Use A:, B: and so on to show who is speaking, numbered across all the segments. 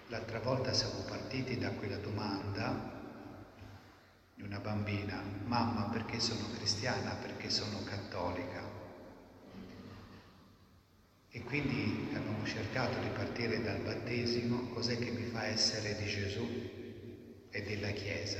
A: L'altra volta siamo partiti da quella domanda di una bambina: mamma, perché sono cristiana? Perché sono cattolica? E quindi abbiamo cercato di partire dal battesimo. Cos'è che mi fa essere di Gesù e della Chiesa?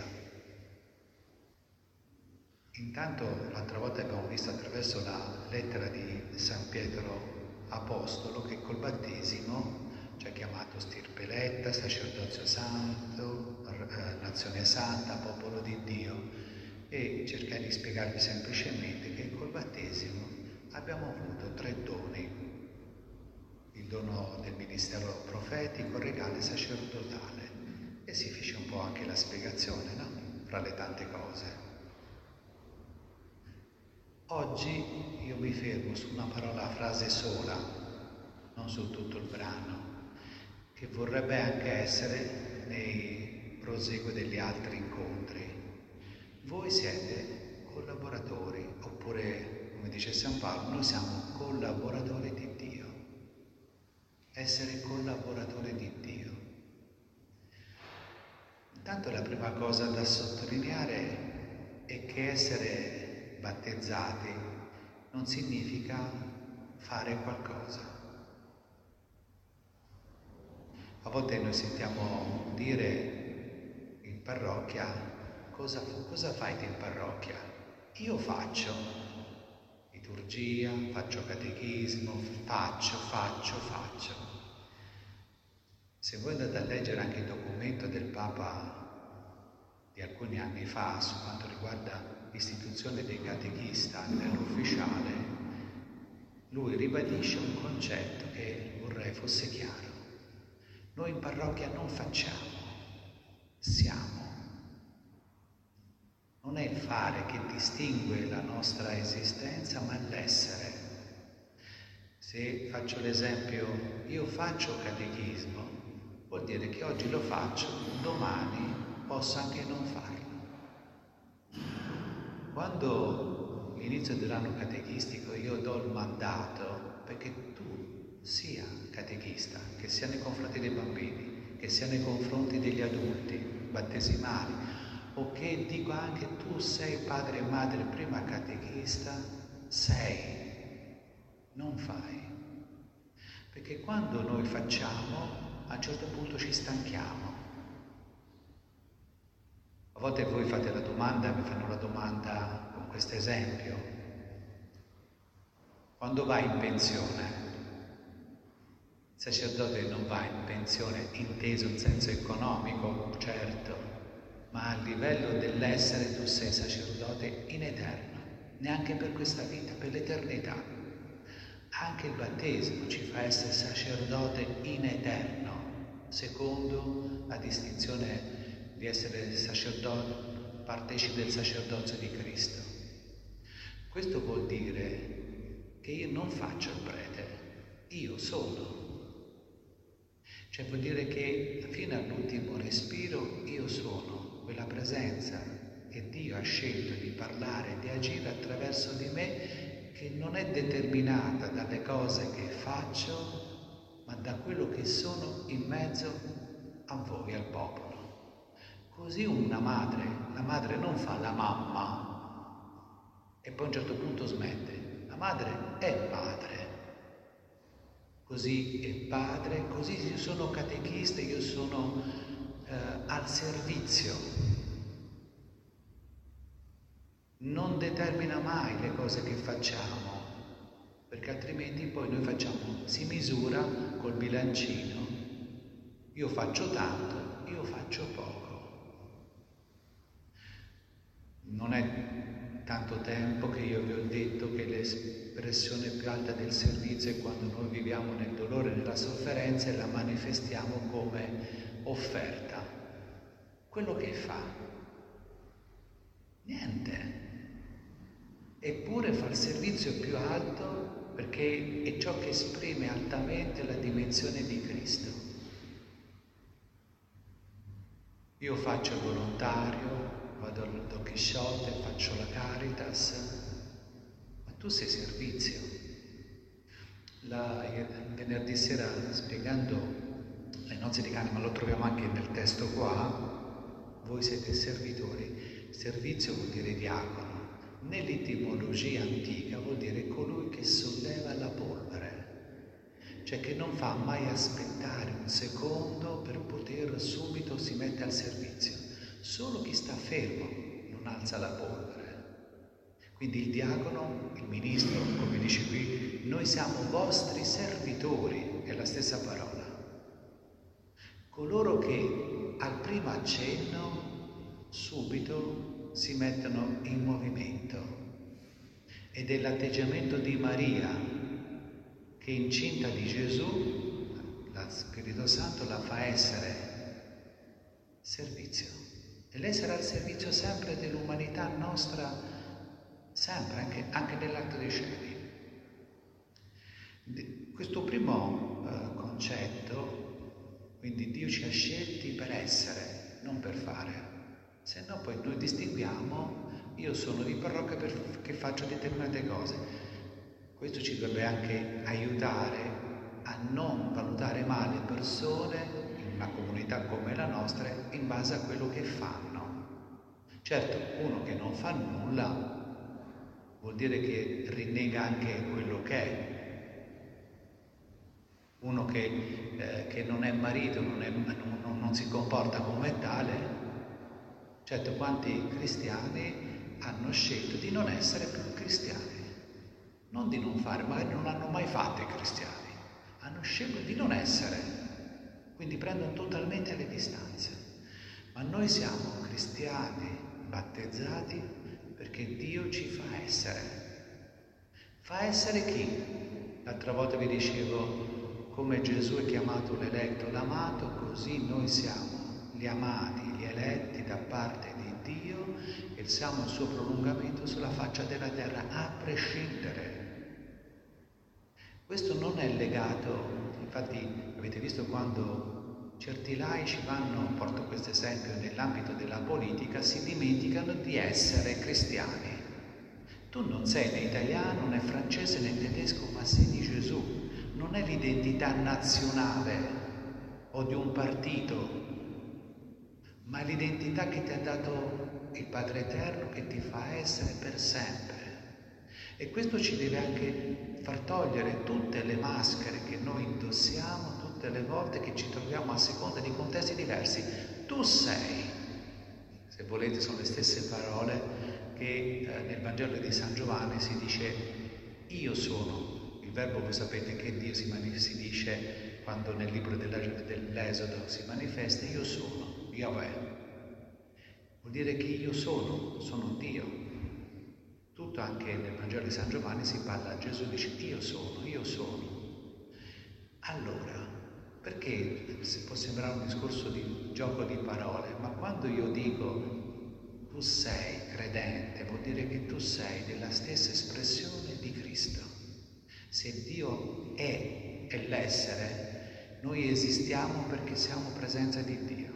A: Intanto l'altra volta abbiamo visto attraverso la lettera di San Pietro Apostolo che col battesimo ci ha chiamato stirpe eletta, sacerdozio santo, nazione santa, popolo di Dio, e cercare di spiegarvi semplicemente che col battesimo abbiamo avuto 3 doni: il dono del ministero profetico, regale, sacerdotale, e si fece un po' anche la spiegazione, no? Fra le tante cose. Oggi io mi fermo su una parola, frase sola, non su tutto il brano, che vorrebbe anche essere nei proseguo degli altri incontri. Voi siete collaboratori, oppure, come dice San Paolo, noi siamo collaboratori di Dio. Essere collaboratori di Dio. Intanto la prima cosa da sottolineare è che essere battezzati non significa fare qualcosa. A volte noi sentiamo dire in parrocchia: cosa fai in parrocchia? Io faccio liturgia, faccio catechismo, faccio. Se voi andate a leggere anche il documento del Papa di alcuni anni fa su quanto riguarda l'istituzione dei catechista a livello ufficiale, lui ribadisce un concetto che vorrei fosse chiaro. Noi in parrocchia non facciamo, siamo. Non è il fare che distingue la nostra esistenza, ma l'essere. Se faccio l'esempio, io faccio catechismo, vuol dire che oggi lo faccio, domani posso anche non farlo. Quando all'inizio dell'anno catechistico io do il mandato perché tu sia catechista, che sia nei confronti dei bambini, che sia nei confronti degli adulti battesimali, o che dico anche tu sei padre e madre prima catechista, sei, non fai. Perché quando noi facciamo, a un certo punto ci stanchiamo. A volte voi fate la domanda, mi fanno la domanda con questo esempio: quando vai in pensione? Il sacerdote non va in pensione inteso in senso economico, certo, ma a livello dell'essere tu sei sacerdote in eterno, neanche per questa vita, per l'eternità. Anche il battesimo ci fa essere sacerdote in eterno, secondo la distinzione di essere sacerdote, partecipe del sacerdozio di Cristo. Questo vuol dire che io non faccio il prete, io sono. Cioè vuol dire che fino all'ultimo respiro io sono quella presenza che Dio ha scelto di parlare e di agire attraverso di me, che non è determinata dalle cose che faccio, ma da quello che sono in mezzo a voi, al popolo. Così una madre, la madre non fa la mamma e poi a un certo punto smette. La madre è padre. Così è padre, così io sono catechista, io sono al servizio. Non determina mai le cose che facciamo, perché altrimenti poi noi si misura col bilancino. Io faccio tanto, io faccio poco. Non è tanto tempo che io vi ho detto che l'espressione più alta del servizio è quando noi viviamo nel dolore e nella sofferenza e la manifestiamo come offerta. Quello che fa? Niente. Eppure fa il servizio più alto perché è ciò che esprime altamente la dimensione di Cristo. Io faccio il volontario, vado al Don Chisciotte, faccio la Caritas, ma tu sei servizio. Venerdì sera, spiegando ai nozze di Cana, ma lo troviamo anche nel testo qua, voi siete servitori. Servizio vuol dire diacono. Nell'etimologia antica vuol dire colui che solleva la polvere, cioè che non fa mai aspettare un secondo per poter subito si mette al servizio. Solo chi sta fermo non alza la polvere. Quindi il diacono, il ministro, come dice qui, noi siamo vostri servitori, è la stessa parola. Coloro che al primo accenno subito si mettono in movimento. Ed è l'atteggiamento di Maria che incinta di Gesù, lo Spirito Santo la fa essere servizio. E lei sarà al servizio sempre dell'umanità nostra, sempre, anche nell'atto dei cieli. Questo primo concetto, quindi Dio ci ha scelti per essere, non per fare. Se no poi noi distinguiamo, io sono di parrocchia perché faccio determinate cose. Questo ci dovrebbe anche aiutare a non valutare male persone in una comunità come la nostra in base a quello che fanno. Certo, uno che non fa nulla vuol dire che rinnega anche quello che è. Uno che non è marito, non si comporta come tale. Certo, quanti cristiani hanno scelto di non essere più cristiani, non di non fare, magari non hanno mai fatto i cristiani, hanno scelto di non essere, quindi prendono totalmente le distanze. Ma noi siamo cristiani battezzati perché Dio ci fa essere. Fa essere chi? L'altra volta vi dicevo, come Gesù è chiamato l'eletto, l'amato, così noi siamo gli amati, gli eletti da parte di Dio e siamo il suo prolungamento sulla faccia della terra, a prescindere. Questo non è legato, infatti avete visto quando certi laici vanno, porto questo esempio, nell'ambito della politica, si dimenticano di essere cristiani. Tu non sei né italiano, né francese, né tedesco, ma sei di Gesù. Non è l'identità nazionale o di un partito, ma l'identità che ti ha dato il Padre Eterno, che ti fa essere per sempre. E questo ci deve anche far togliere tutte le maschere che noi indossiamo tutte le volte che ci troviamo a seconda di contesti diversi. Tu sei, se volete sono le stesse parole che nel Vangelo di San Giovanni si dice io sono. Il verbo voi sapete che Dio si dice quando nel libro dell'Esodo si manifesta io sono, Yahweh. Vuol dire che io sono Dio. Tutto anche nel Vangelo di San Giovanni si parla, Gesù dice io sono. Allora, perché può sembrare un discorso di gioco di parole, ma quando io dico tu sei credente, vuol dire che tu sei della stessa espressione di Cristo. Se Dio è l'essere, noi esistiamo perché siamo presenza di Dio.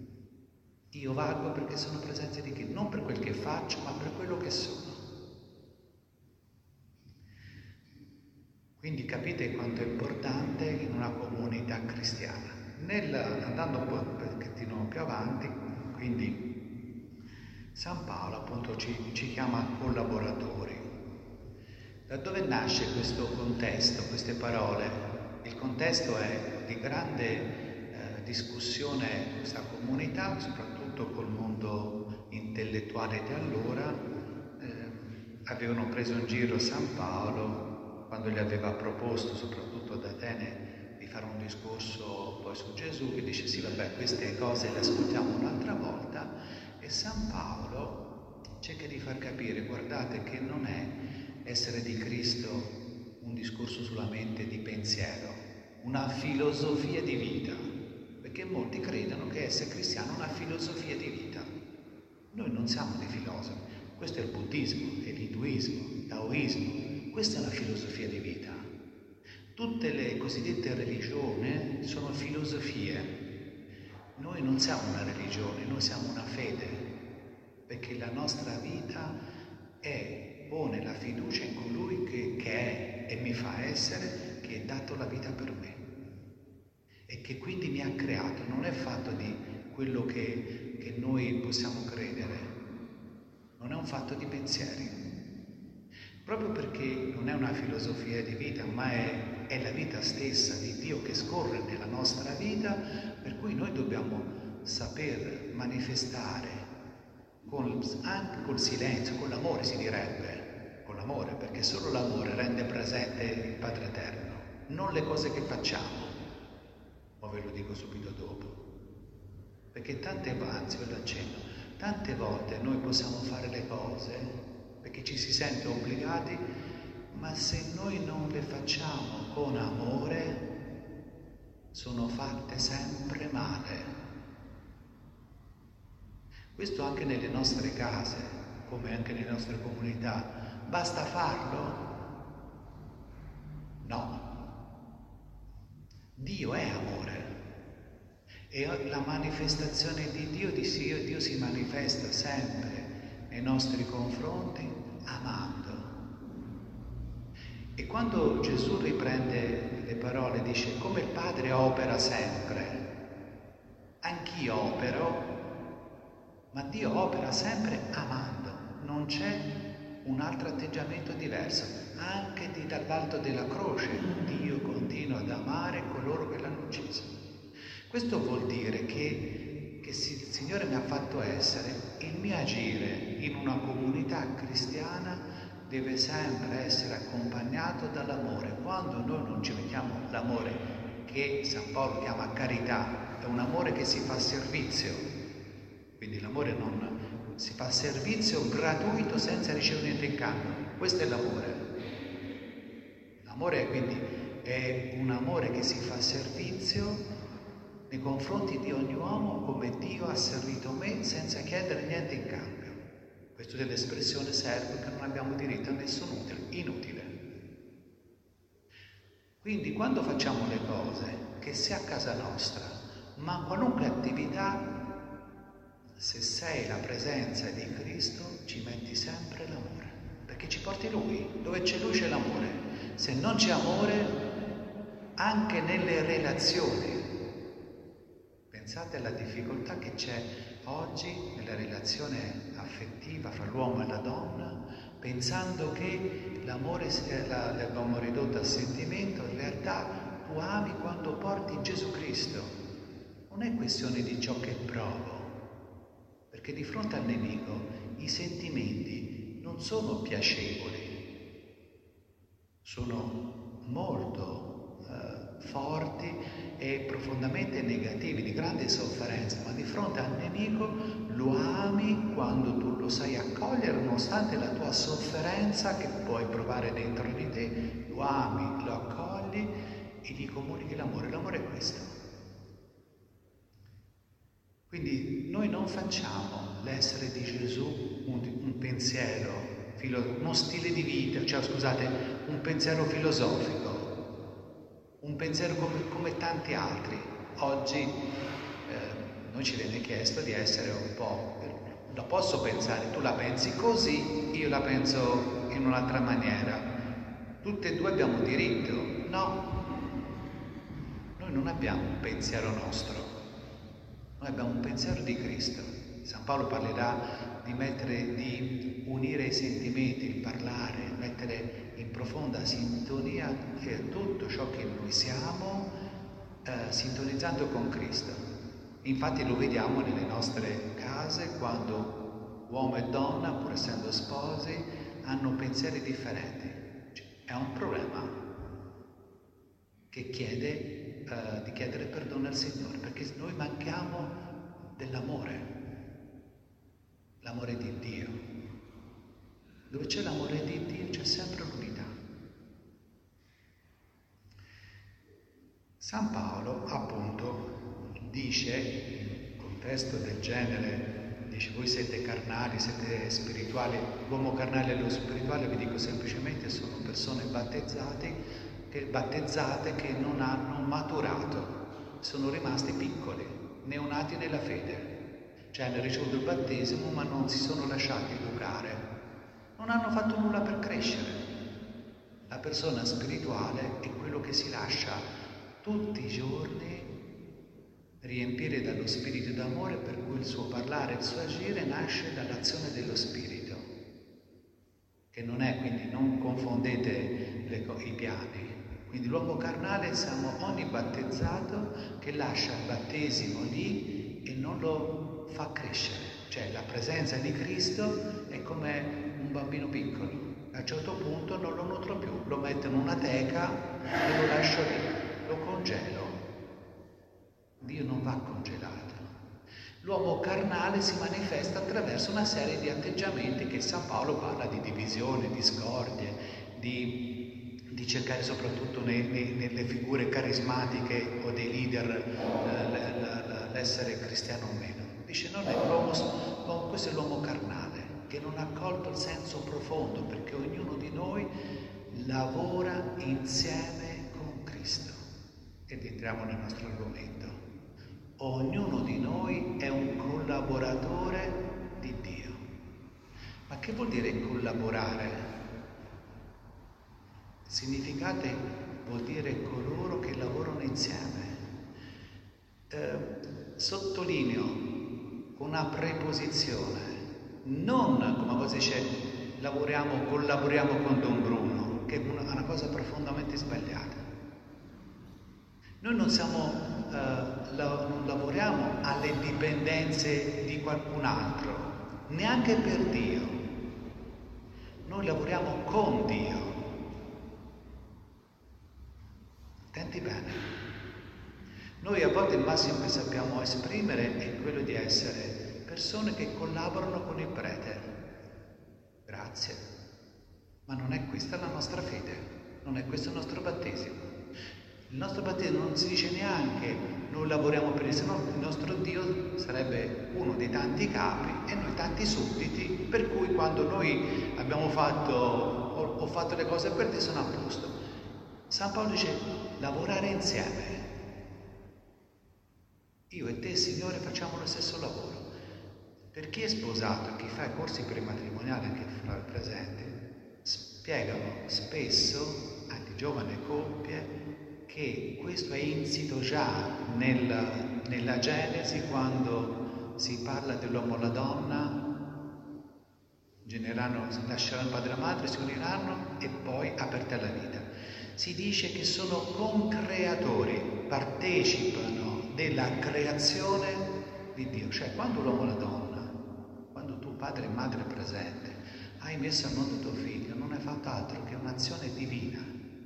A: Io valgo perché sono presenza di Dio, non per quel che faccio, ma per quello che sono. Quindi capite quanto è importante in una comunità cristiana. Andando un pochettino più avanti, quindi San Paolo appunto ci chiama collaboratori. Da dove nasce questo contesto, queste parole? Il contesto è di grande discussione questa comunità, soprattutto col mondo intellettuale di allora. Avevano preso in giro San Paolo quando gli aveva proposto, soprattutto ad Atene, di fare un discorso poi su Gesù, che dice sì vabbè queste cose le ascoltiamo un'altra volta, e San Paolo cerca di far capire, guardate che non è essere di Cristo un discorso solamente di pensiero, una filosofia di vita, perché molti credono che essere cristiano è una filosofia di vita. Noi non siamo dei filosofi, questo è il buddismo, è l'induismo, il taoismo, questa è una filosofia di vita. Tutte le cosiddette religioni sono filosofie. Noi non siamo una religione, noi siamo una fede, perché la nostra vita pone la fiducia in colui che è e mi fa essere, che è dato la vita per me. e che quindi mi ha creato, non è fatto di quello che noi possiamo credere, non è un fatto di pensieri, proprio perché non è una filosofia di vita, ma è la vita stessa di Dio che scorre nella nostra vita, per cui noi dobbiamo saper manifestare anche col silenzio, con l'amore si direbbe, con l'amore, perché solo l'amore rende presente il Padre Eterno, non le cose che facciamo, ma ve lo dico subito dopo. Perché tante volte noi possiamo fare le cose perché ci si sente obbligati, ma se noi non le facciamo con amore, sono fatte sempre male. Questo anche nelle nostre case, come anche nelle nostre comunità. Basta farlo? No. Dio è amore. E la manifestazione di Dio si manifesta sempre nei nostri confronti amando. E quando Gesù riprende le parole, dice: come il Padre opera sempre, anch'io opero, ma Dio opera sempre amando, non c'è un altro atteggiamento diverso. Anche dall'alto della croce Dio continua ad amare coloro che l'hanno ucciso. Questo vuol dire che il Signore mi ha fatto essere, il mio agire in una comunità cristiana deve sempre essere accompagnato dall'amore. Quando noi non ci mettiamo l'amore che San Paolo chiama carità, è un amore che si fa servizio, quindi l'amore non si fa servizio gratuito senza ricevere niente in cambio, questo è l'amore. L'amore quindi è un amore che si fa servizio nei confronti di ogni uomo come Dio ha servito me senza chiedere niente in cambio. Questo dell'espressione serve che non abbiamo diritto a nessun inutile. Quindi quando facciamo le cose, che sia a casa nostra, ma qualunque attività, se sei la presenza di Cristo ci metti sempre l'amore, perché ci porti Lui, dove c'è Lui c'è l'amore. Se non c'è amore, anche nelle relazioni, pensate alla difficoltà che c'è oggi nella relazione affettiva fra l'uomo e la donna, pensando che l'amore l'abbiamo ridotto a sentimento. In realtà tu ami quando porti Gesù Cristo. Non è questione di ciò che provo, perché di fronte al nemico i sentimenti non sono piacevoli, sono molto forti e profondamente negativi, di grande sofferenza, ma di fronte al nemico lo ami quando tu lo sai accogliere, nonostante la tua sofferenza che puoi provare dentro di te, lo ami, lo accogli e gli comunichi l'amore. L'amore è questo. Quindi noi non facciamo l'essere di Gesù un pensiero, uno stile di vita, un pensiero filosofico, un pensiero come tanti altri. Oggi noi ci viene chiesto di essere un po', lo posso pensare, tu la pensi così, io la penso in un'altra maniera, tutte e due abbiamo diritto. No, noi non abbiamo un pensiero nostro, noi abbiamo un pensiero di Cristo. San Paolo parlerà di unire i sentimenti, il parlare, mettere in profonda sintonia tutto ciò che noi siamo, sintonizzando con Cristo. Infatti lo vediamo nelle nostre case quando uomo e donna, pur essendo sposi, hanno pensieri differenti. È un problema che chiede di chiedere perdono al Signore, perché noi manchiamo dell'amore, l'amore di Dio. Dove c'è l'amore di Dio c'è sempre l'unità. San Paolo appunto dice, in un contesto del genere, dice: voi siete carnali, siete spirituali. L'uomo carnale e lo spirituale, vi dico semplicemente, sono persone battezzate che non hanno maturato, sono rimasti piccoli, neonati nella fede, cioè hanno ricevuto il battesimo ma non si sono lasciati educare, non hanno fatto nulla per crescere. La persona spirituale è quello che si lascia tutti i giorni riempire dallo spirito d'amore, per cui il suo parlare, il suo agire nasce dall'azione dello spirito, che non è, quindi non confondete i piani. Quindi l'uomo carnale siamo ogni battezzato che lascia il battesimo lì e non lo fa crescere. Cioè la presenza di Cristo è come un bambino piccolo. A un certo punto non lo nutro più, lo metto in una teca e lo lascio lì, lo congelo. Dio non va congelato. L'uomo carnale si manifesta attraverso una serie di atteggiamenti che San Paolo parla di divisione, discordie, di cercare soprattutto nelle figure carismatiche o dei leader l'essere cristiano o meno. Dice non è l'uomo, questo è l'uomo carnale che non ha colto il senso profondo, perché ognuno di noi lavora insieme con Cristo. Ed entriamo nel nostro argomento. Ognuno di noi è un collaboratore di Dio. Ma che vuol dire collaborare? Il significato vuol dire coloro che lavorano insieme. Sottolineo una preposizione, non come cosa dice collaboriamo con Don Bruno, che è una cosa profondamente sbagliata. Noi non lavoriamo alle dipendenze di qualcun altro, neanche per Dio. Noi lavoriamo con Dio. Attenti bene. Noi a volte il massimo che sappiamo esprimere è quello di essere persone che collaborano con il prete. Grazie. Ma non è questa la nostra fede, non è questo il nostro battesimo. Il nostro battesimo non si dice neanche noi lavoriamo per il Signore, il nostro Dio sarebbe uno dei tanti capi e noi tanti sudditi, per cui quando noi abbiamo ho fatto le cose per te sono a posto. San Paolo dice lavorare insieme. Io e te, Signore, facciamo lo stesso lavoro. Per chi è sposato e chi fa i corsi prematrimoniali, anche fra i presenti, spiegano spesso alle giovani coppie che questo è insito già nella Genesi, quando si parla dell'uomo e la donna, lasceranno il padre e la madre, si uniranno e poi aperti alla vita. Si dice che sono concreatori, partecipano della creazione di Dio. Cioè quando l'uomo e la donna, quando tu padre e madre presente, hai messo al mondo tuo figlio, non hai fatto altro che un'azione divina.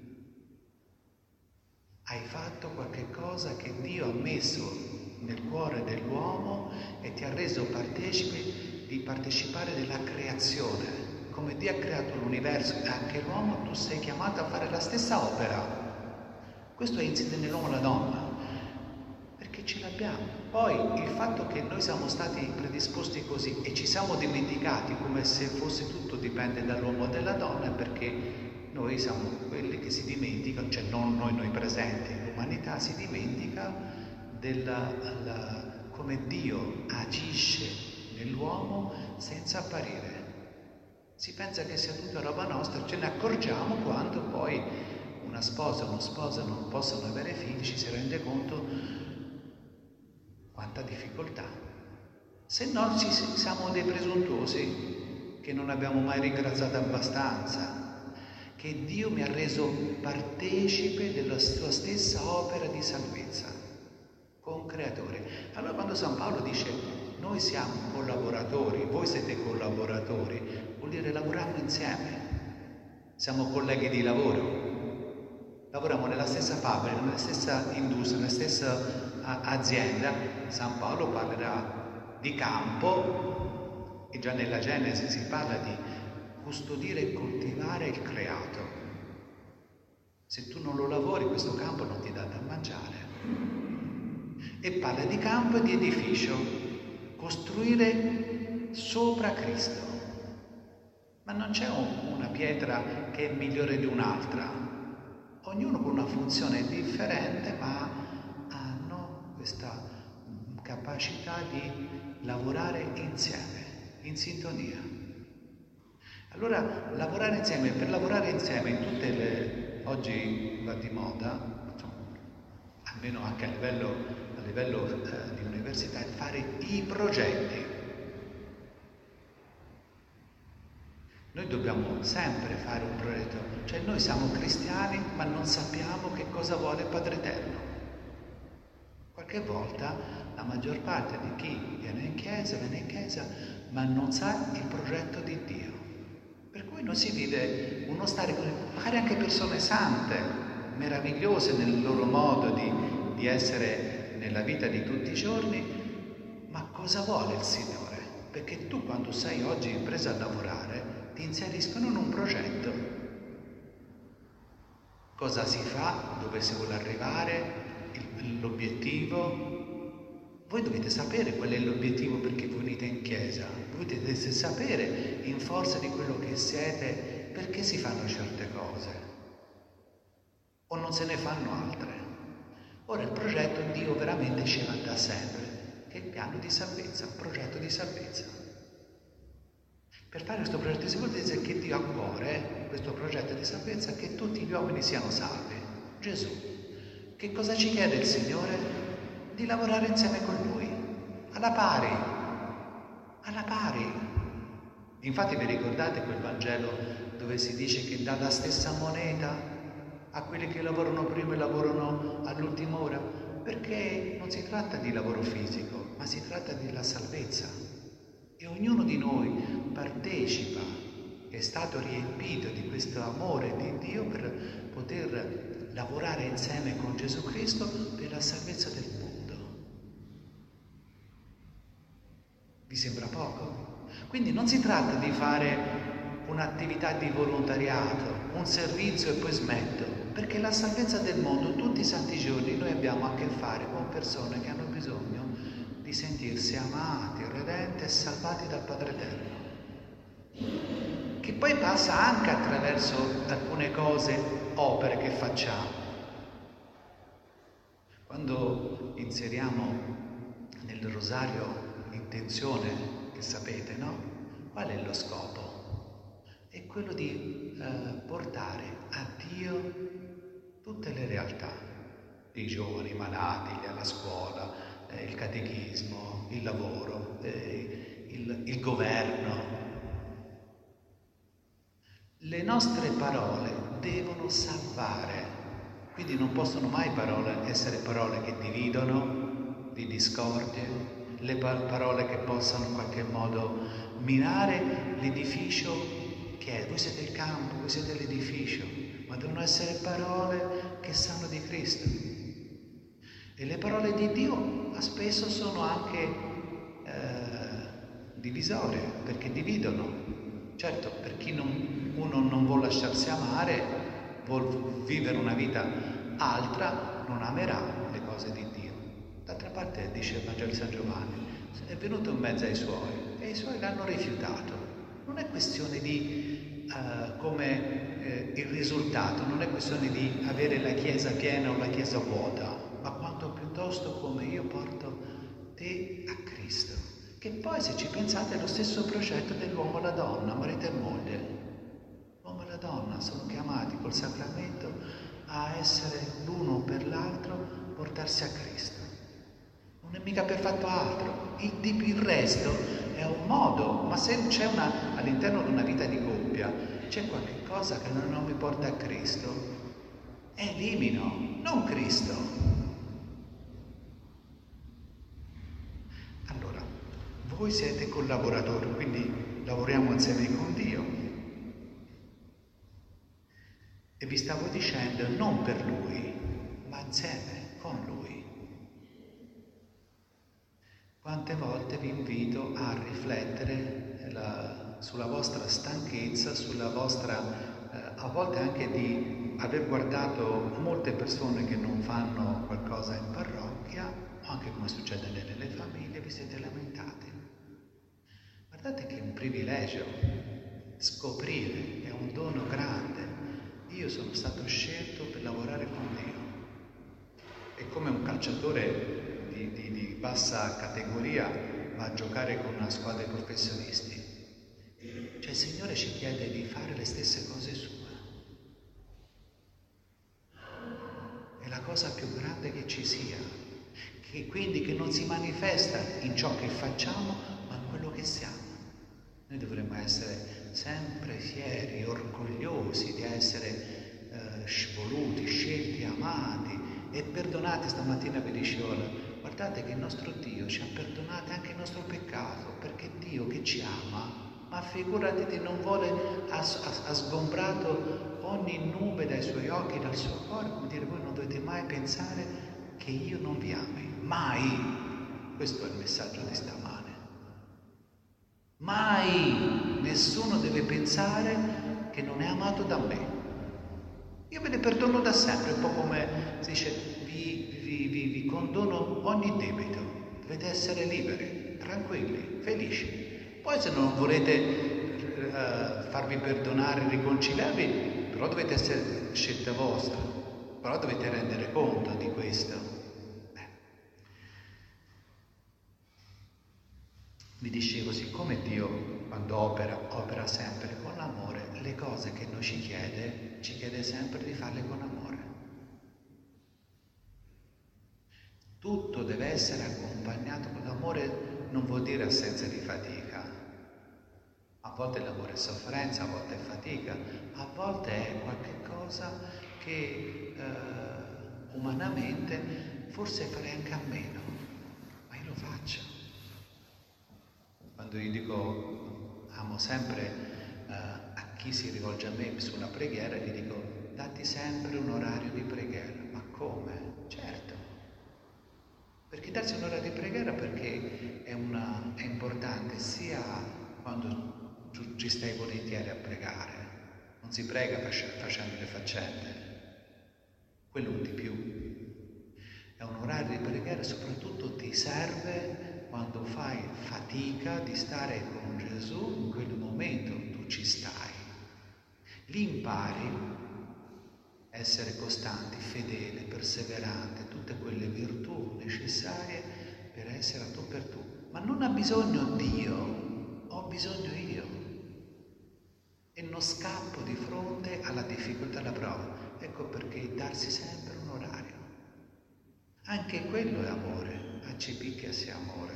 A: Hai fatto qualche cosa che Dio ha messo nel cuore dell'uomo e ti ha reso partecipe di partecipare della creazione. Come Dio ha creato l'universo e anche l'uomo, tu sei chiamato a fare la stessa opera. Questo è insito nell'uomo e la donna, perché ce l'abbiamo. Poi il fatto che noi siamo stati predisposti così e ci siamo dimenticati come se fosse tutto dipende dall'uomo e dalla donna, è perché noi siamo quelli che si dimenticano, cioè non noi presenti, l'umanità si dimentica come Dio agisce nell'uomo senza apparire. Si pensa che sia tutta roba nostra, ce ne accorgiamo quando poi una sposa e uno sposo non possono avere figli, ci si rende conto quanta difficoltà. Se no siamo dei presuntuosi che non abbiamo mai ringraziato abbastanza, che Dio mi ha reso partecipe della sua stessa opera di salvezza, concreatore. Allora quando San Paolo dice noi siamo collaboratori, voi siete collaboratori, vuol dire lavoriamo insieme, siamo colleghi di lavoro, lavoriamo nella stessa fabbrica, nella stessa industria, nella stessa azienda. San Paolo parlerà di campo e già nella Genesi si parla di custodire e coltivare il creato. Se tu non lo lavori, questo campo non ti dà da mangiare. E parla di campo e di edificio, costruire sopra Cristo. Ma non c'è una pietra che è migliore di un'altra. Ognuno con una funzione differente, ma hanno questa capacità di lavorare insieme, in sintonia. Allora, lavorare insieme, per lavorare insieme in tutte oggi va di moda, almeno anche a livello livello di università è fare i progetti. Noi dobbiamo sempre fare un progetto, cioè noi siamo cristiani ma non sappiamo che cosa vuole il Padre Eterno. Qualche volta la maggior parte di chi viene in chiesa ma non sa il progetto di Dio. Per cui non si vive uno stare con magari anche persone sante, meravigliose nel loro modo di essere nella vita di tutti i giorni, ma cosa vuole il Signore? Perché tu quando sei oggi preso a lavorare ti inseriscono in un progetto. Cosa si fa? Dove si vuole arrivare? L'obiettivo? Voi dovete sapere qual è l'obiettivo perché venite in chiesa. Voi dovete sapere, in forza di quello che siete, perché si fanno certe cose. O non se ne fanno altre. Ora il progetto Dio veramente ce l'ha da sempre, che è il piano di salvezza, un progetto di salvezza. Per fare questo progetto di salvezza che Dio ha a cuore, questo progetto di salvezza, che tutti gli uomini siano salvi. Gesù. Che cosa ci chiede il Signore? Di lavorare insieme con Lui, alla pari. Infatti vi ricordate quel Vangelo dove si dice che dà la stessa moneta a quelli che lavorano prima e lavorano all'ultima ora? Perché non si tratta di lavoro fisico, ma si tratta della salvezza. E ognuno di noi partecipa, è stato riempito di questo amore di Dio per poter lavorare insieme con Gesù Cristo per la salvezza del mondo. Vi sembra poco? Quindi non si tratta di fare un'attività di volontariato, un servizio e poi smetto, perché la salvezza del mondo, tutti i santi giorni, noi abbiamo a che fare con persone che hanno bisogno di sentirsi amati, redenti e salvati dal Padre Eterno, che poi passa anche attraverso alcune cose, opere che facciamo. Quando inseriamo nel rosario l'intenzione, che sapete, no? Qual è lo scopo? È quello di portare a Dio tutte le realtà, i giovani, i malati, alla scuola, il catechismo, il lavoro, il governo. Le nostre parole devono salvare, quindi non possono mai essere parole che dividono, di discordie, le parole che possano in qualche modo minare l'edificio che è. Voi siete il campo, voi siete l'edificio, ma devono essere parole che sanno di Cristo. E le parole di Dio spesso sono anche divisorie, perché dividono. Certo, per chi uno non vuole lasciarsi amare, vuol vivere una vita altra, non amerà le cose di Dio. D'altra parte dice il Vangelo di San Giovanni, è venuto in mezzo ai suoi e i suoi l'hanno rifiutato. Non è questione di come il risultato, non è questione di avere la chiesa piena o la chiesa vuota, ma quanto piuttosto come io porto te a Cristo. Che poi, se ci pensate, è lo stesso progetto dell'uomo e la donna, marito e moglie. L'uomo e la donna sono chiamati col sacramento a essere l'uno per l'altro, portarsi a Cristo. Non è mica per fatto altro. Il resto è un modo, ma se c'è all'interno di una vita di coppia, c'è qualche cosa che non mi porta a Cristo, elimino, non Cristo. Allora, voi siete collaboratori, quindi lavoriamo insieme con Dio. E vi stavo dicendo non per Lui, ma insieme con Lui. Quante volte vi invito a riflettere sulla vostra stanchezza, sulla vostra, a volte anche di aver guardato molte persone che non fanno qualcosa in parrocchia, o anche come succede nelle famiglie, vi siete lamentati. Guardate che è un privilegio scoprire, è un dono grande. Io sono stato scelto per lavorare con Dio. È come un calciatore di bassa categoria va a giocare con una squadra di professionisti. Cioè il Signore ci chiede di fare le stesse cose sue. È la cosa più grande che ci sia, e quindi che non si manifesta in ciò che facciamo, ma in quello che siamo. Noi dovremmo essere sempre fieri, orgogliosi di essere voluti, scelti, amati e perdonati. Stamattina vi dicevo, guardate che il nostro Dio ci ha perdonati anche il nostro peccato, perché Dio che ci ama, ma figurati, non vuole, ha sgombrato ogni nube dai suoi occhi, dal suo cuore, come dire, voi non dovete mai pensare che io non vi ami, mai. Questo è il messaggio di stamane. Mai nessuno deve pensare che non è amato da me. Io ve ne perdono da sempre, un po' come si dice, vi condono ogni debito. Dovete essere liberi, tranquilli, felici. Poi se non volete farvi perdonare, riconciliarvi, però dovete essere scelta vostra, però dovete rendere conto di questo. Vi dicevo, siccome Dio quando opera sempre con l'amore, le cose che Lui ci chiede sempre di farle con amore. Tutto deve essere accompagnato con l'amore, non vuol dire assenza di fatica. A volte l'amore è sofferenza, a volte è fatica, a volte è qualche cosa che umanamente forse farei anche a meno, ma io lo faccio. Quando io dico, amo sempre a chi si rivolge a me su una preghiera, gli dico, datti sempre un orario di preghiera. Ma come? Certo. Perché darsi un orario di preghiera perché è importante sia quando tu ci stai volentieri a pregare. Non si prega facendo le faccende. Quello di più. È un orario di preghiera, soprattutto ti serve quando fai fatica di stare con Gesù, in quel momento tu ci stai. Lì impari a essere costanti, fedele, perseverante, tutte quelle virtù necessarie per essere a tu per tu. Ma non ha bisogno Dio, ho bisogno io. E non scappo di fronte alla difficoltà, alla prova. Ecco perché darsi sempre un orario. Anche quello è amore, a ci picchia sia amore.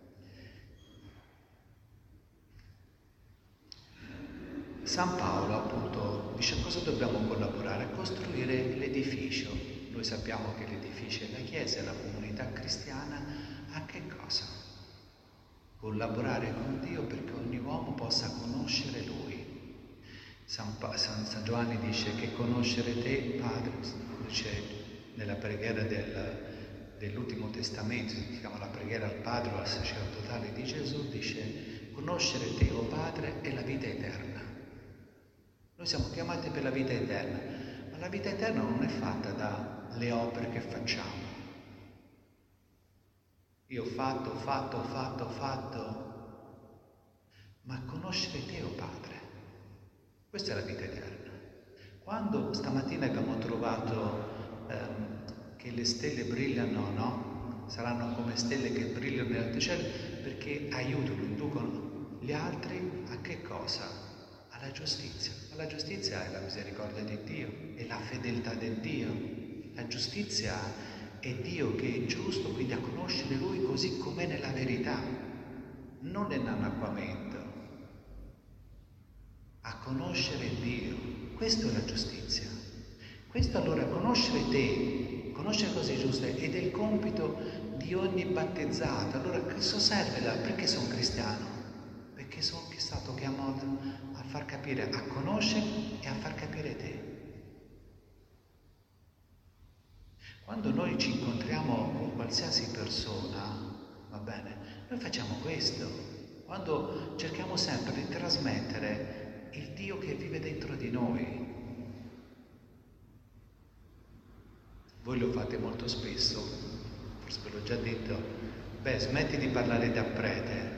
A: San Paolo appunto dice cosa dobbiamo collaborare? A costruire l'edificio. Noi sappiamo che l'edificio è la Chiesa, è la comunità cristiana. A che cosa? Collaborare con Dio perché ogni uomo possa conoscere Lui. San Giovanni dice che conoscere te, Padre, dice nella preghiera dell'Ultimo Testamento, si chiama la preghiera al Padre o al sacerdotale di Gesù, dice conoscere te, o Padre, è la vita eterna. Noi siamo chiamati per la vita eterna, ma la vita eterna non è fatta dalle opere che facciamo. Io ho fatto, ma conoscere te, o Padre. Questa è la vita eterna. Quando stamattina abbiamo trovato che le stelle brillano, no? Saranno come stelle che brillano nell'alto cielo perché aiutano, inducono gli altri a che cosa? Alla giustizia. La giustizia è la misericordia di Dio, è la fedeltà di Dio. La giustizia è Dio che è giusto, quindi a conoscere Lui così com'è nella verità, non nell'annacquamento. A conoscere Dio, questa è la giustizia. Questo allora, conoscere te, conoscere cose giuste, ed è il compito di ogni battezzato. Allora, questo serve perché sono cristiano? Perché sono stato chiamato a far capire, a conoscere e a far capire te. Quando noi ci incontriamo con qualsiasi persona, va bene, noi facciamo questo. Quando cerchiamo sempre di trasmettere il Dio che vive dentro di noi. Voi lo fate molto spesso, forse ve l'ho già detto, smetti di parlare da prete,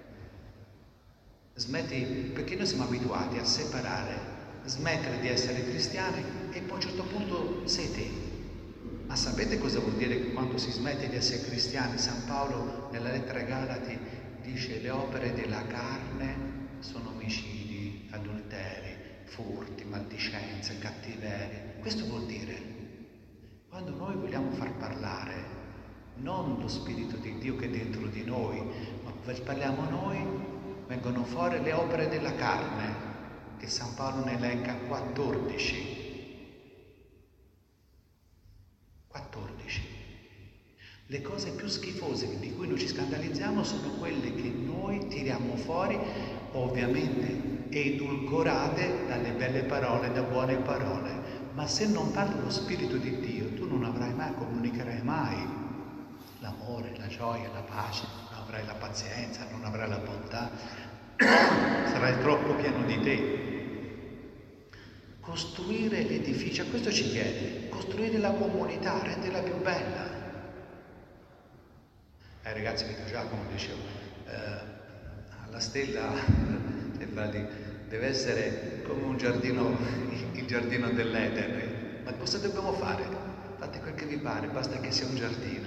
A: smetti, perché noi siamo abituati a separare, smettere di essere cristiani e poi a un certo punto sei te. Ma sapete cosa vuol dire quando si smette di essere cristiani? San Paolo nella lettera ai Galati dice le opere della carne sono omicidi, adulteri, furti, maldicenze, cattiverie. Questo vuol dire, quando noi vogliamo far parlare non lo Spirito di Dio che è dentro di noi, ma parliamo noi, vengono fuori le opere della carne, che San Paolo ne elenca 14. 14. Le cose più schifose di cui noi ci scandalizziamo sono quelle che noi tiriamo fuori, ovviamente edulcorate dalle belle parole, da buone parole. Ma se non parli lo Spirito di Dio, tu non avrai mai, comunicherai mai l'amore, la gioia, la pace, non avrai la pazienza, non avrai la bontà, sarai troppo pieno di te. Costruire l'edificio, questo ci chiede, costruire la comunità, renderla più bella. Ragazzi, vedo Giacomo dicevo, la stella deve essere come un giardino, il giardino dell'Eden. Ma cosa dobbiamo fare? Fate quel che vi pare, basta che sia un giardino.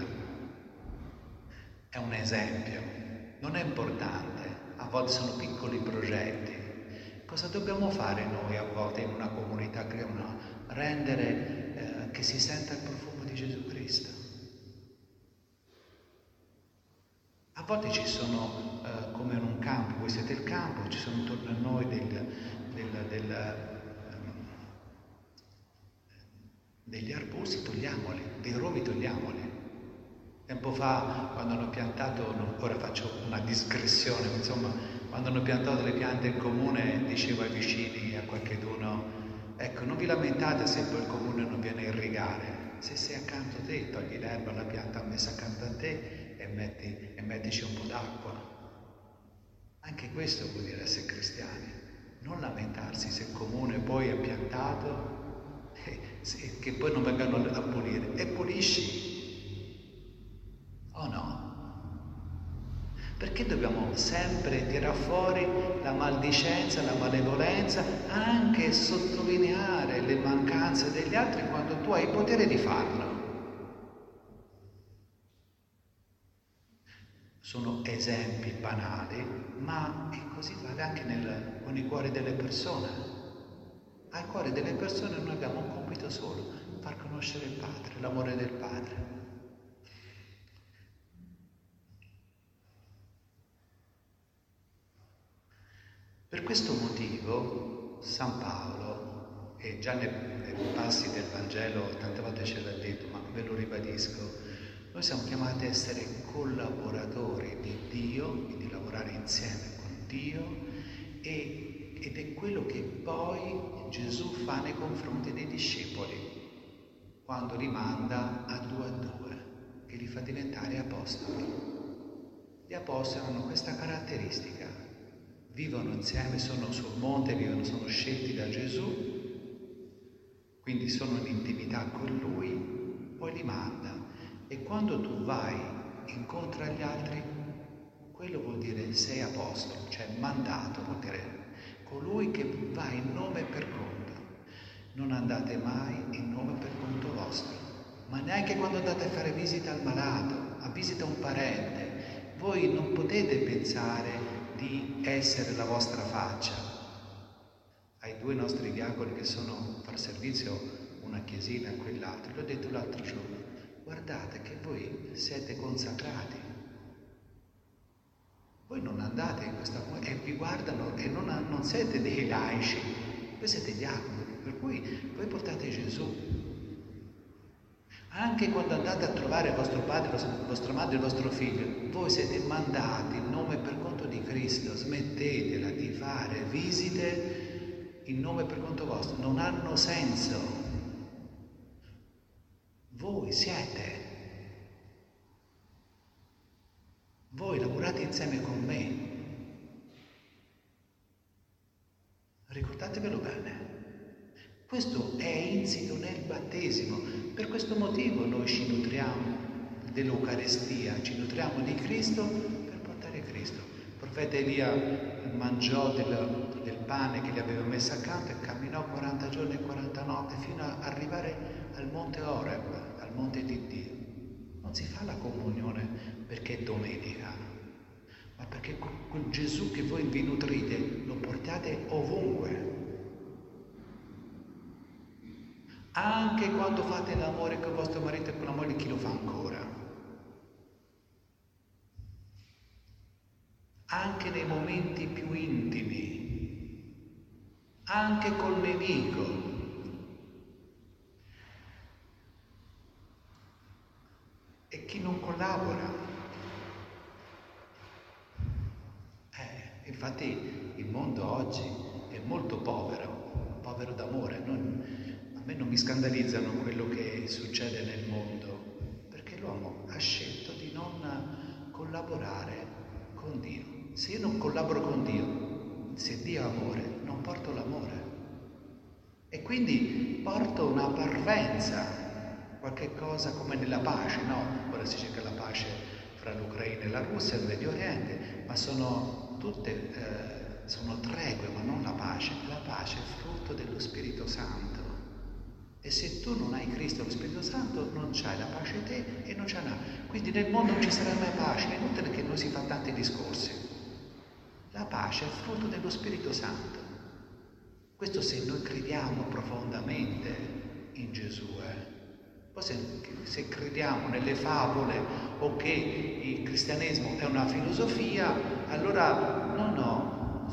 A: È un esempio, non è importante, a volte sono piccoli progetti. Cosa dobbiamo fare noi a volte in una comunità cristiana? Rendere che si senta il profumo di Gesù Cristo. A volte ci sono, come in un campo, voi siete il campo, ci sono intorno a noi degli arbusti, togliamoli, dei rovi, togliamoli. Tempo fa, quando hanno piantato, ora faccio una digressione, insomma, quando hanno piantato le piante in comune, dicevo ai vicini, a qualcheduno, ecco, non vi lamentate se poi il comune non viene a irrigare. Se sei accanto a te, togli l'erba, la pianta messa accanto a te e mettici un po' d'acqua. Anche questo vuol dire essere cristiani. Non lamentarsi se il comune poi è piantato che poi non vengano a pulire. E pulisci. O no? Perché dobbiamo sempre tirare fuori la maldicenza, la malevolenza, anche sottolineare le mancanze degli altri quando tu hai il potere di farlo? Sono esempi banali, ma è così vale anche con i cuori delle persone. Al cuore delle persone noi abbiamo un compito solo, far conoscere il Padre, l'amore del Padre. Per questo motivo San Paolo, e già nei passi del Vangelo tante volte ce l'ha detto, ma ve lo ribadisco, noi siamo chiamati a essere collaboratori di Dio, quindi lavorare insieme con Dio, ed è quello che poi Gesù fa nei confronti dei discepoli, quando li manda a due, che li fa diventare apostoli. Gli apostoli hanno questa caratteristica, vivono insieme, sono sul monte, sono scelti da Gesù, quindi sono in intimità con Lui, poi li manda. E quando tu vai incontro agli altri, quello vuol dire sei apostolo, cioè mandato, vuol dire colui che va in nome e per conto. Non andate mai in nome e per conto vostro, ma neanche quando andate a fare visita al malato, a visita a un parente. Voi non potete pensare di essere la vostra faccia. Ai due nostri diaconi che sono a far servizio una chiesina e quell'altro, l'ho detto l'altro giorno, guardate che voi siete consacrati, voi non andate in questa e vi guardano e non siete dei laici, voi siete diaconi, per cui voi portate Gesù. Anche quando andate a trovare il vostro padre, vostra madre, il vostro figlio, voi siete mandati in nome e per conto di Cristo. Smettetela di fare visite in nome e per conto vostro, non hanno senso. Voi lavorate insieme con me. Ricordatevelo bene. Questo è insito nel battesimo. Per questo motivo noi ci nutriamo dell'Eucaristia, ci nutriamo di Cristo per portare Cristo. Il profeta Elia mangiò del pane che gli aveva messo accanto e camminò 40 giorni e 40 notti fino ad arrivare al monte Oreb, al monte di Dio. Non si fa la comunione perché è domenica, ma perché quel Gesù che voi vi nutrite lo portate ovunque. Anche quando fate l'amore con vostro marito e con la moglie, chi lo fa ancora? anche nei momenti più intimi, anche col nemico. E chi non collabora? Infatti il mondo oggi è molto povero d'amore. A me non mi scandalizzano quello che succede nel mondo, perché l'uomo ha scelto di non collaborare con Dio. Se io non collaboro con Dio, se Dio è amore, non porto l'amore. E quindi porto una parvenza, qualche cosa come nella pace, no? Ora si cerca la pace fra l'Ucraina e la Russia, il Medio Oriente, ma sono tregue, ma non la pace. La pace è frutto dello Spirito Santo. E se tu non hai Cristo e lo Spirito Santo, non c'hai la pace in te e non c'è nada. Quindi nel mondo non ci sarà mai pace. È inutile che noi si fa tanti discorsi. La pace è frutto dello Spirito Santo. Questo se noi crediamo profondamente in Gesù. Poi se crediamo nelle favole o che il cristianesimo è una filosofia, allora no.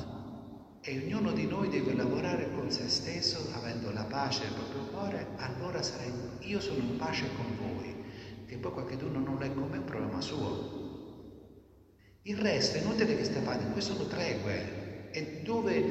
A: E ognuno di noi deve lavorare con se stesso, avendo la pace nel proprio cuore, allora io sono in pace con voi. Che poi qualcuno non è come un problema suo. Il resto è inutile che stia facendo, queste sono tregue. E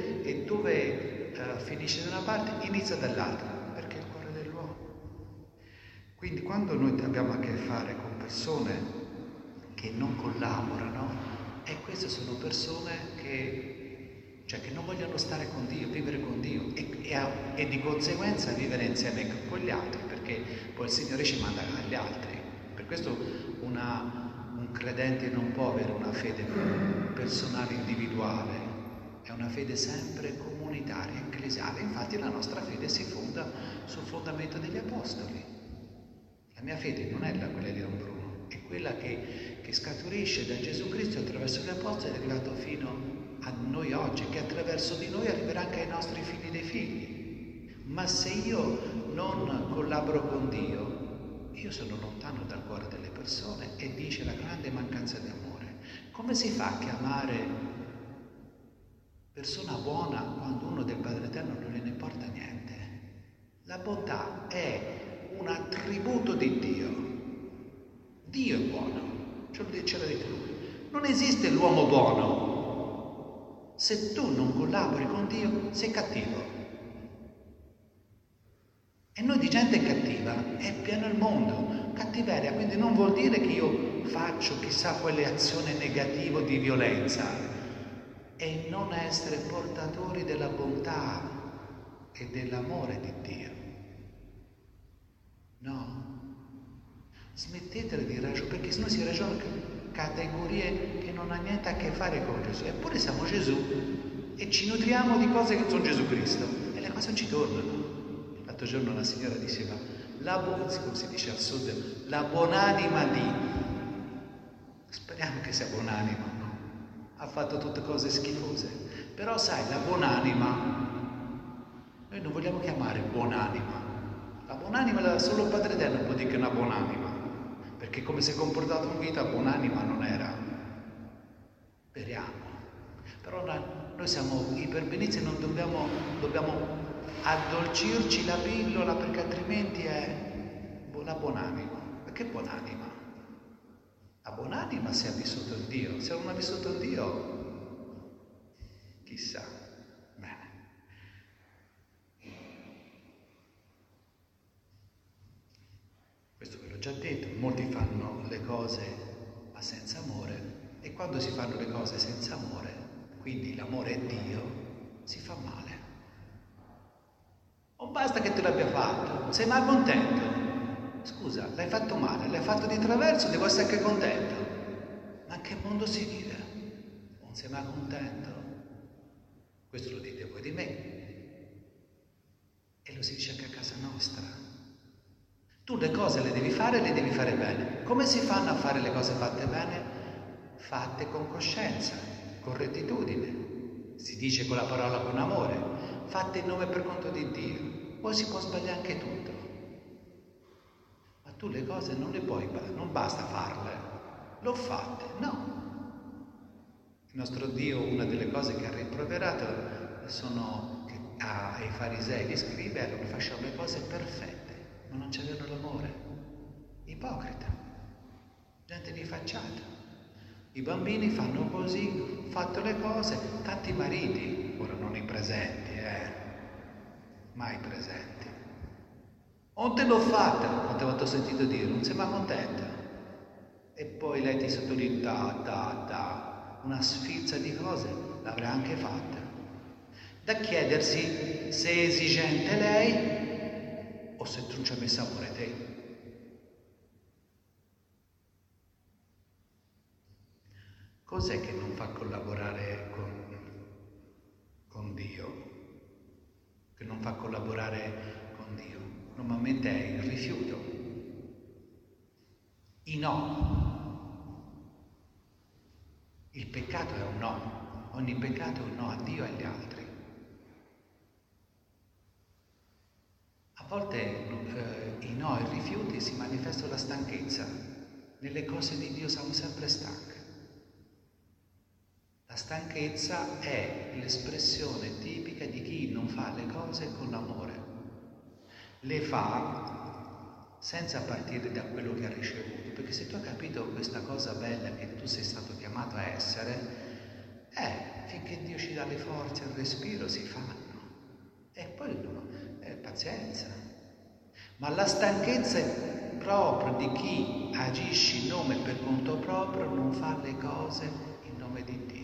A: dove finisce da una parte, inizia dall'altra, perché è il cuore dell'uomo. Quindi quando noi abbiamo a che fare con persone che non collaborano, queste sono persone che non vogliono stare con Dio, vivere con Dio e di conseguenza vivere insieme con gli altri, perché poi il Signore ci manda agli altri. Per questo un credente non può avere una fede personale, individuale, è una fede sempre comunitaria, ecclesiale. Infatti la nostra fede si fonda sul fondamento degli Apostoli. La mia fede non è quella di Don Bruno, è quella che scaturisce da Gesù Cristo attraverso gli Apostoli, è arrivato fino a noi oggi, che attraverso di noi arriverà anche ai nostri figli dei figli. Ma se io non collaboro con Dio, io sono lontano dal cuore delle persone e dice la grande mancanza di amore. Come si fa a chiamare persona buona quando uno del Padre Eterno non gliene importa niente? La bontà è un attributo di Dio. Dio è buono, ce l'ha detto lui. Non esiste l'uomo buono. Se tu non collabori con Dio, sei cattivo. E noi di gente cattiva è pieno il mondo. Cattiveria, quindi non vuol dire che io faccio chissà quelle azioni negative di violenza. E non essere portatori della bontà e dell'amore di Dio. No. Smettetela di ragionare, perché sennò si ragiona categorie che non hanno niente a che fare con Gesù. Eppure siamo Gesù e ci nutriamo di cose che sono Gesù Cristo e le cose non ci tornano. L'altro giorno una signora diceva, come si dice al sud, la buonanima di. Speriamo che sia buonanima, no? Ha fatto tutte cose schifose, però sai, la buonanima, noi non vogliamo chiamare buonanima. La buonanima solo il Padre Eterno può dire che è una buonanima. Perché come si è comportato in vita, buonanima non era. Speriamo. Però noi siamo iperbenizi e non dobbiamo addolcirci la pillola, perché altrimenti è la buonanima. Perché buonanima? La buonanima se ha vissuto il Dio. Se non ha vissuto il Dio, chissà. Bene. Questo ve l'ho già detto, molti fanno le cose ma senza amore, e quando si fanno le cose senza amore, quindi l'amore è Dio, si fa male. Non basta che te l'abbia fatto, non sei mai contento. Scusa, l'hai fatto male, l'hai fatto di traverso, devo essere anche contento. Ma in che mondo si vive? Non sei mai contento? Questo lo dite voi di me. E lo si dice anche a casa nostra. Tu le cose le devi fare bene. Come si fanno a fare le cose fatte bene? Fatte con coscienza, con rettitudine. Si dice con la parola con amore. Fatte in nome e per conto di Dio. Poi si può sbagliare anche tutto. Ma tu le cose non le puoi, non basta farle. L'ho fatte, no. Il nostro Dio, una delle cose che ha rimproverato ai farisei, gli scribi, erano facevano le cose perfette, ma non c'avevano l'amore. Ipocrita, gente di facciata. I bambini fanno così, fatto le cose, tanti mariti, ora non i presenti, mai presenti. Non te l'ho fatta, quante volte ho sentito dire, non sei mai contenta. E poi lei ti sottolinea, una sfilza di cose l'avrà anche fatta. Da chiedersi se è esigente lei o se tu ci hai messo amore te. Cos'è che non fa collaborare con Dio? Che non fa collaborare con Dio? Normalmente è il rifiuto, i no. Il peccato è un no, ogni peccato è un no a Dio e agli altri. A volte i no e i rifiuti si manifesta la stanchezza. Nelle cose di Dio siamo sempre stanchi. La stanchezza è l'espressione tipica di chi non fa le cose con amore. Le fa senza partire da quello che ha ricevuto, perché se tu hai capito questa cosa bella che tu sei stato chiamato a essere, finché Dio ci dà le forze e il respiro si fanno. E poi pazienza. Ma la stanchezza è proprio di chi agisce in nome e per conto proprio, non fa le cose in nome di Dio.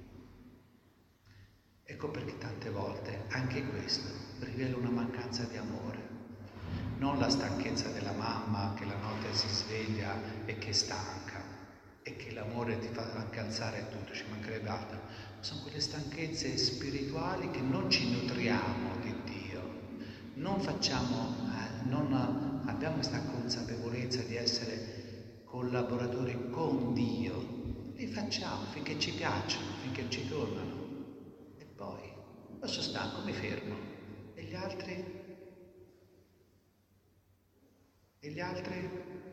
A: Ecco perché tante volte anche questo rivela una mancanza di amore. Non la stanchezza della mamma che la notte si sveglia e che è stanca e che l'amore ti fa anche alzare tutto, ci mancherebbe altro. Sono quelle stanchezze spirituali che non ci nutriamo di Dio, non abbiamo questa consapevolezza di essere collaboratori con Dio. Li facciamo finché ci piacciono, finché ci tornano. E poi sono stanco, mi fermo. E gli altri? E gli altri?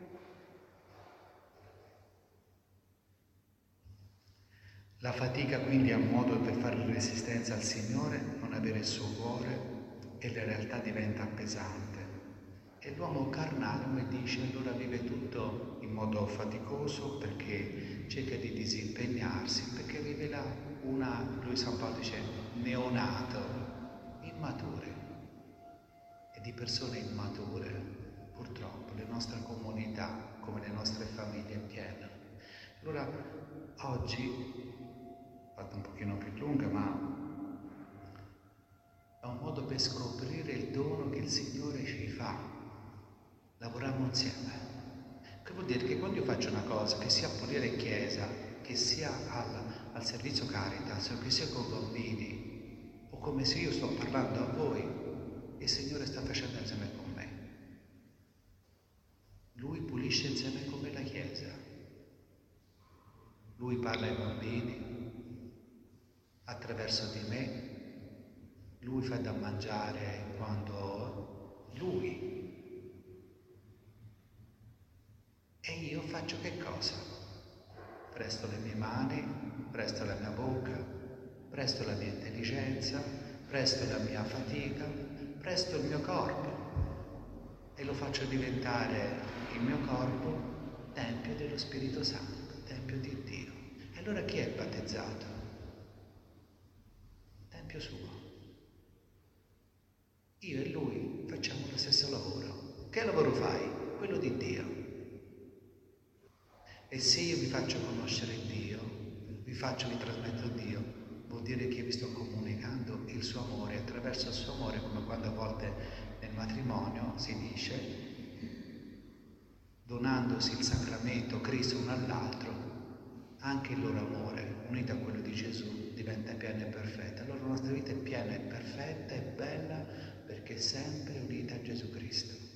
A: La fatica quindi è un modo per fare resistenza al Signore, non avere il suo cuore e la realtà diventa pesante. E l'uomo carnale, come dice, allora vive tutto in modo faticoso perché cerca di disimpegnarsi, perché rivela lui San Paolo dice, neonato, immature. E di persone immature, purtroppo, le nostre comunità, come le nostre famiglie, è piena. Allora, oggi, fatta un pochino più lunga, ma è un modo per scoprire il dono che il Signore ci fa. Lavoriamo insieme. Che vuol dire che quando io faccio una cosa, che sia pulire chiesa, che sia al servizio Caritas, o che sia con bambini, o come se io sto parlando a voi, il Signore sta facendo insieme con me. Lui pulisce insieme con me la chiesa. Lui parla ai bambini attraverso di me. Lui fa da mangiare quando Lui. E io faccio che cosa? Presto le mie mani, presto la mia bocca, presto la mia intelligenza, presto la mia fatica, presto il mio corpo e lo faccio diventare il mio corpo tempio dello Spirito Santo, tempio di Dio. E allora chi è battezzato? Tempio suo. Io e lui facciamo lo stesso lavoro. Che lavoro fai? Quello di Dio. E se io vi faccio conoscere Dio, vi trasmetto Dio, vuol dire che io vi sto comunicando il suo amore. Attraverso il suo amore, come quando a volte nel matrimonio si dice, donandosi il sacramento Cristo uno all'altro, anche il loro amore, unito a quello di Gesù, diventa pieno e perfetto. Allora la nostra vita è piena e perfetta e bella perché è sempre unita a Gesù Cristo.